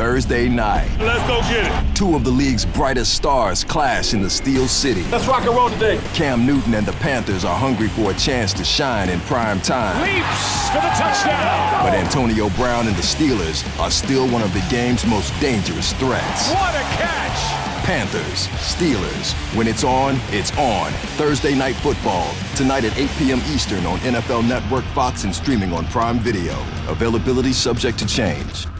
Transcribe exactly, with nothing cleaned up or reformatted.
Thursday night. Let's go get it. Two of the league's brightest stars clash in the Steel City. Let's rock and roll today. Cam Newton and the Panthers are hungry for a chance to shine in prime time. Leaps for the touchdown. But Antonio Brown and the Steelers are still one of the game's most dangerous threats. What a catch. Panthers, Steelers. When it's on, it's on. Thursday Night Football. Tonight at eight p m Eastern on N F L Network, Fox, and streaming on Prime Video. Availability subject to change.